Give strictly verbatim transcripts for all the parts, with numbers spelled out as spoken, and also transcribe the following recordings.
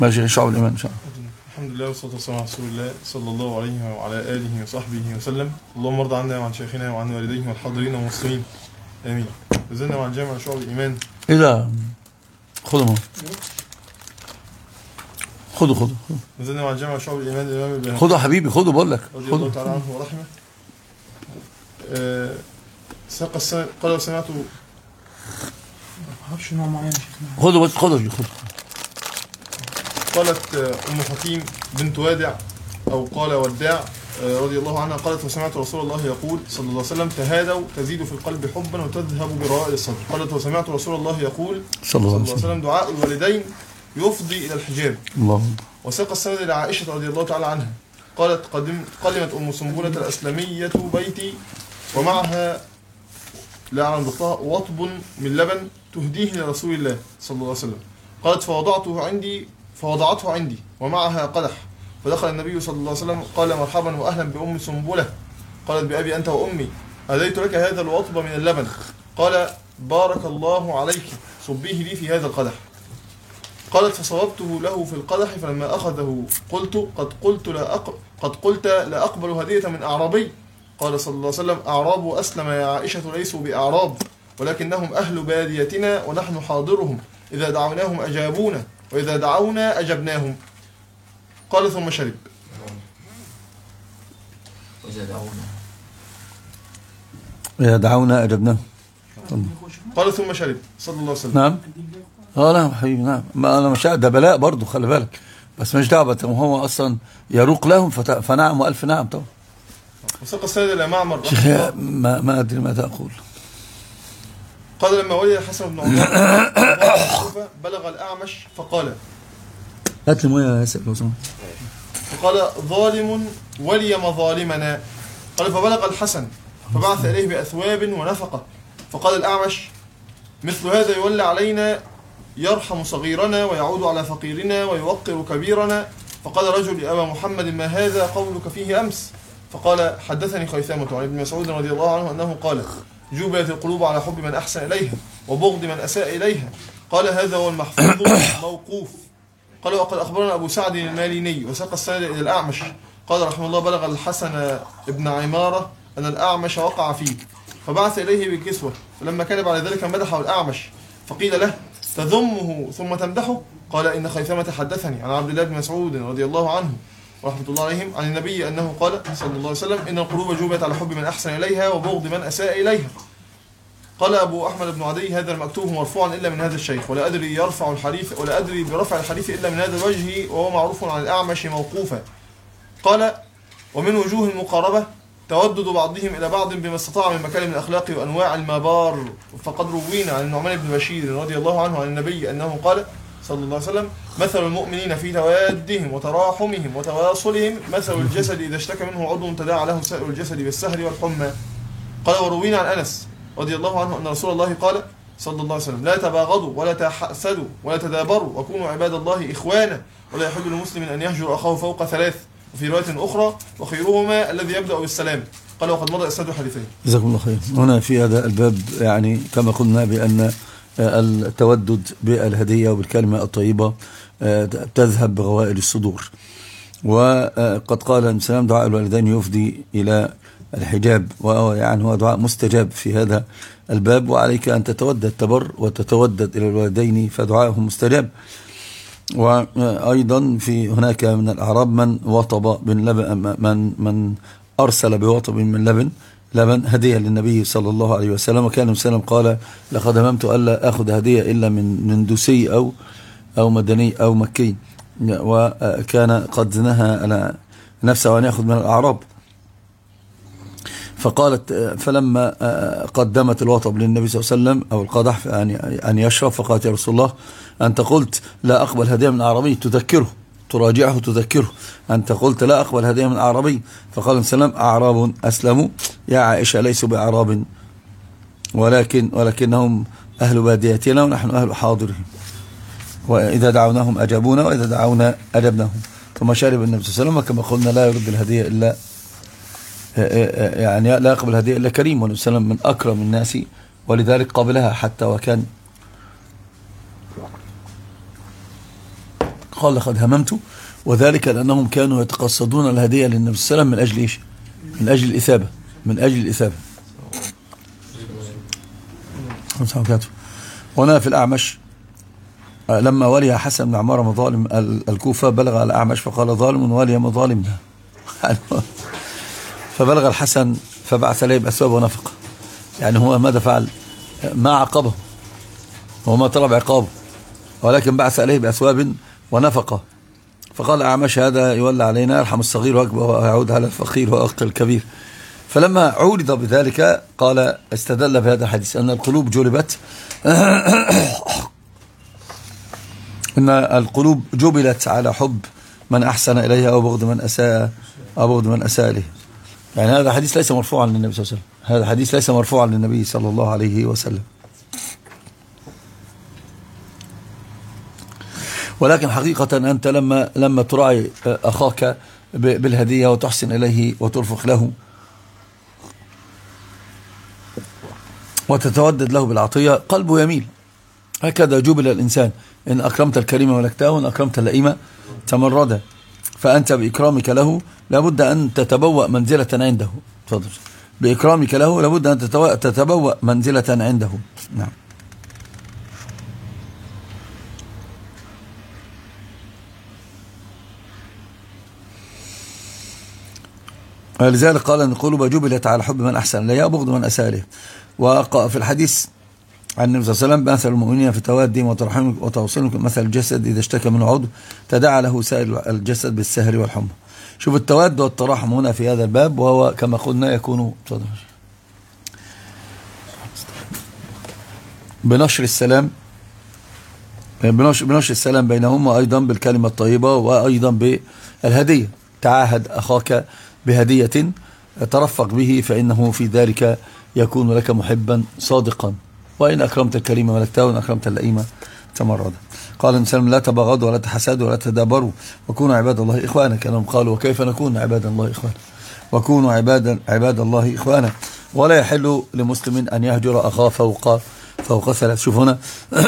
ماشي شعب الإيمان إن شاء الله. الحمد لله والصلاة والسلام على رسول الله صلى الله عليه وعلى آله وصحبه وسلم. اللهم ارض عنا وعن شيخنا وعن والديه والحاضرين والمسلمين آمين. نزلنا مع جامع شعب الإيمان. إيه ده؟ خذوا خذوا خذوا نزلنا مع جامع شعب الإيمان الإمام البيهقي. خذوا حبيبي خذوا بقول لك. رضي الله تعالى عنه ورحمه. أه ساق السنة قال سمعت ما اعرفش نوع معين يا شيخنا. خذوا بس خذوا خذوا. قالت أم حكيم بنت وادع أو قال وداع رضي الله عنها قالت وسمعت رسول الله يقول صلى الله عليه وسلم تهادوا تزيد في القلب حبا وتذهب برائل الصدر. قالت وسمعت رسول الله يقول صلى الله عليه وسلم دعاء الوالدين يفضي إلى الحجاب. الله. وساق السند إلى عائشة رضي الله تعالى عنها قالت قدم قدمت أم سنبلة الأسلمية بيتي ومعها لا أعلم ضبطها وطب من لبن تهديه لرسول الله صلى الله عليه وسلم. قالت فوضعته عندي فوضعته عندي ومعها قدح فدخل النبي صلى الله عليه وسلم قال مرحبا وأهلا بأم سنبلة. قالت بأبي أنت وأمي أهديت لك هذا الوطب من اللبن. قال بارك الله عليك صبيه لي في هذا القدح. قالت فصوبته له في القدح فلما أخذه قلت قد قلت لا أق... قد قلت لا أقبل هدية من أعرابي. قال صلى الله عليه وسلم أعراب أسلم يا عائشة ليسوا بأعراب ولكنهم أهل باديتنا ونحن حاضرهم إذا دعوناهم أجابونا وإذا دعونا أجبناهم. قال ثم شرب. وإذا دعونا إذا دعونا أجبناهم. قال ثم شرب صلى الله عليه وسلم. نعم. اه نعم حبيبي نعم. ما أنا مش ده بلاء برضه خلي بالك بس مش دعوة هو أصلا يروق لهم فت... فنعم وألف نعم طبعا. وساق السيد إلى معمر شيخ ما ما أدري ماذا أقول. قال لما ولي الحسن بن عمر بلغ الأعمش فقال هات لي مويه يا ياسر لو سمحت. فقال ظالم ولي مظالمنا. قال فبلغ الحسن فبعث إليه بأثواب ونفقة. فقال الأعمش مثل هذا يولى علينا يرحم صغيرنا ويعود على فقيرنا ويوقر كبيرنا. فقال رجل لأبا محمد ما هذا قولك فيه أمس؟ فقال حدثني خيثامة عن ابن مسعود رضي الله عنه أنه قال جبلت القلوب على حب من أحسن إليها وبغض من أساء إليها. قال هذا هو المحفوظ موقوف. قال وقد أخبرنا أبو سعد الماليني وساق السند إلى الأعمش قال رحمه الله بلغ الحسن ابن عمارة أن الأعمش وقع فيه فبعث إليه بالكسوة فلما كان بعد ذلك مدحه الأعمش فقيل له تذمه ثم تمدحه. قال إن خيثمة حدثني عن عبد الله بن مسعود رضي الله عنه ورحمة الله عليهم عن النبي أنه قال صلى الله عليه وسلم إن القلوب جبلت على حب من أحسن إليها وبغض من أساء إليها. قال أبو أحمد بن عدي هذا المكتوب مرفوعا إلا من هذا الشيخ ولا أدري يرفع الحديث ولا أدري برفع الحديث إلا من هذا الوجه وهو معروف عن الأعمش موقوفا. قال ومن وجوه المقاربة تودد بعضهم إلى بعض بما استطاع من مكارم الأخلاق وأنواع المبار. فقد روينا عن النعمان بن بشير رضي الله عنه عن النبي أنه قال صلى الله عليه وسلم مثل المؤمنين في توادهم وتراحمهم وتواصلهم مثل الجسد إذا اشتكى منه عضو تداعى له سائر الجسد بالسهر والحمى. قال وروينا عن أنس رضي الله عنه أن رسول الله قال صلى الله عليه وسلم لا تباغضوا ولا تحسدوا ولا تدابروا وكونوا عباد الله إخوانا ولا يحل لمسلم أن يهجر أخاه فوق ثلاث. وفي رواية أخرى وخيرهما الذي يبدأ بالسلام. قال وقد مضى إسناد حديثين. جزاكم الله خير. هنا في هذا الباب يعني كما قلنا بأن التودد بالهدية وبالكلمة الطيبة تذهب بغوائل الصدور. وقد قال السلام دعاء الوالدين يفضي إلى الحجاب ويعني هو دعاء مستجاب في هذا الباب وعليك أن تتودد تبر وتتودد إلى الوالدين فدعائهم مستجاب. وأيضا في هناك من الأعراب من وطب من لبن من من أرسل بوطب من لبن لبن هدية للنبي صلى الله عليه وسلم. وكان النبي صلى الله عليه وسلم قال لقد هممت ألا أخذ هدية إلا من هندوسي أو أو مدني أو مكي وكان قد نهى على نفسه أن يأخذ من الأعراب. فقالت فلما قدمت الوطب للنبي صلى الله عليه وسلم أو القدح أن يشرب فقالت يا رسول الله أنت قلت لا أقبل هدية من أعرابي تذكره تراجعه تذكره أنت قلت لا أقبل هدية من أعرابي. فقال السلام أعراب أسلموا يا عائشة ليسوا بأعراب ولكن ولكنهم أهل باديتنا ونحن أهل حاضرهم وإذا دعوناهم أجابونا وإذا دعونا أجبناهم. ثم شرب النبي صلى الله عليه وسلم كما قلنا لا يرد الهدية إلا يعني لا يقبل الهدية إلا كريم والنبي صلى الله عليه وسلم من أكرم الناس ولذلك قبلها حتى وكان قال لقد هممت، وذلك لأنهم كانوا يتقصدون الهدية للنبي صلى الله عليه وسلم من أجل إيش؟ من أجل الإثابة، من أجل الإثابة. هنا في الأعمش لما ولي حسن بن عمارة مظالم الكوفة بلغ على الأعمش فقال ظالم ولي مظالمنا. فبلغ الحسن فبعث إليه بأسباب ونفقة. يعني هو ماذا فعل؟ ما عاقبه، هو ما طلب عقابه، ولكن بعث إليه بأسباب ونفقة. فقال أعمش هذا يولى علينا، يرحم الصغير ويعود على الفقير ويوقر الكبير. فلما عورض بذلك قال استدل بهذا الحديث أن القلوب جلبت إن القلوب جبلت على حب من أحسن إليها أو بغض من أساء أو بغض من أساء إليه. يعني هذا حديث ليس مرفوعا للنبي صلى الله عليه وسلم، هذا حديث ليس مرفوعا للنبي صلى الله عليه وسلم. ولكن حقيقة أنت لما لما تراعي أخاك بالهدية وتحسن إليه وترفق له وتتودد له بالعطية قلبه يميل. هكذا جبل الإنسان، إن أكرمت الكريم ملكته وإن أكرمت اللئيم تمرده. فأنت بإكرامك له لابد أن تتبوأ منزلة عنده. تفضل. بإكرامك له لابد أن تتبوأ منزلة عنده. نعم. لذلك قال أن القلوب جبلت على حب من أحسن إليها وبغض من أساء إليه. وفي الحديث عن النبي صلى الله عليه وسلم مثل المؤمنين في توادهم وترحمهم وتوصلهم مثل الجسد إذا اشتكى منه عضو تداعى له سائر الجسد بالسهر والحمى. شوف التواد والتراحم هنا في هذا الباب، وهو كما قلنا يكون بنشر السلام بنشر السلام بينهم، وأيضا بالكلمة الطيبة، وأيضا بالهدية. تعاهد أخاك بهدية ترفق به، فإنه في ذلك يكون لك محبا صادقا. وإن أكرمت الكريم ملكته وإن أكرمت اللئيم تمردا. قال النبي صلى الله عليه وسلم لا تبغضوا ولا تحسدوا ولا تدابروا وكونوا عباد الله إخوانا. كانوا قالوا وكيف نكون عباد الله إخوانا؟ وكونوا عباد عباد الله إخوانا. ولا يحل لمسلم أن يهجر أخاه فوق فوق ثلاث. شوف هنا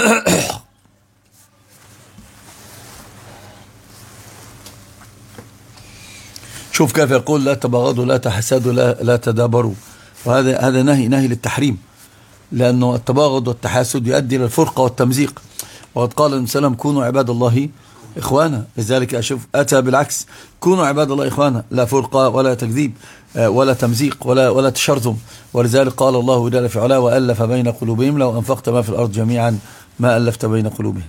شوف كيف يقول لا تبغضوا لا تحسدوا لا, لا تدابروا. وهذا هذا نهي نهي للتحريم، لأنه التباغض والتحاسد يؤدي إلى الفرقة والتمزيق. وقد قال النبي صلى الله عليه وسلم كونوا عباد الله إخوانا. لذلك أشوف أتى بالعكس، كونوا عباد الله إخوانا، لا فرقة ولا تكذيب ولا تمزيق ولا ولا تشرذم. ولذلك قال الله جل في علاه وألف بين قلوبهم لو أنفقت ما في الأرض جميعا ما ألفت بين قلوبهم.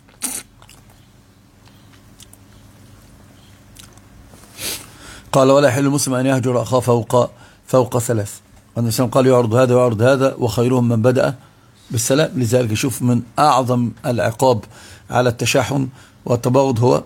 قال ولا يحل المسلم أن يهجر أخاه فوق فوق ثلاث. والنبي صلى الله عليه وسلم قال يعرض هذا ويعرض هذا وخيرهم من بدأ بالسلام. لذلك يشوف من أعظم العقاب على التشاحن والتباغض هو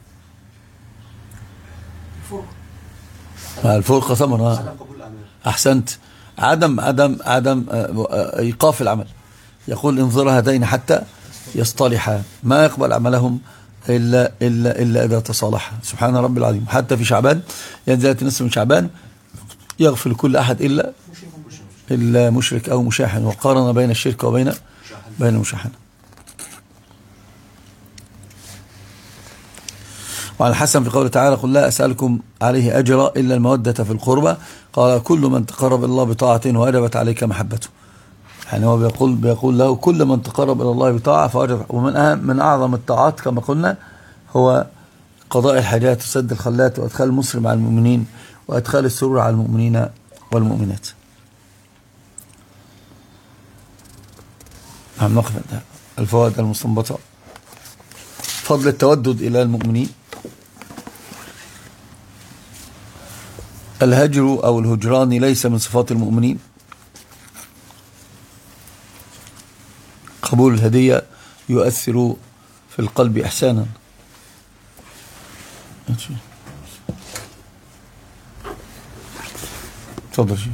الفرقة ثمرة. أحسنت. عدم عدم عدم إيقاف العمل. يقول انظر هذين حتى يصطلحا، ما يقبل عملهم إلا إلا إلا إذا تصالحا. سبحان رب العظيم. حتى في شعبان ينزل نصف من شعبان يغفر لكل أحد إلا إلا مشرك أو مشاحن. وقارن بين الشرك وبين بين المشاحنة. وعن الحسن في قوله تعالى قل لا أسألكم عليه أجرا إلا المودة في القربى. قال كل من تقرب إلى الله بطاعة وجبت عليك محبته. يعني هو بيقول بيقول له كل من تقرب إلى الله بطاعة فوجب. ومن أهم من أعظم الطاعات كما قلنا هو قضاء الحاجات وسد الخلات وإدخال المسلم على المؤمنين وإدخال السرور على المؤمنين والمؤمنات. نعم. نقف الفوائد المستنبطة. فضل التودد إلى المؤمنين. الهجر أو الهجران ليس من صفات المؤمنين. قبول الهدية يؤثر في القلب إحسانا. تفضل.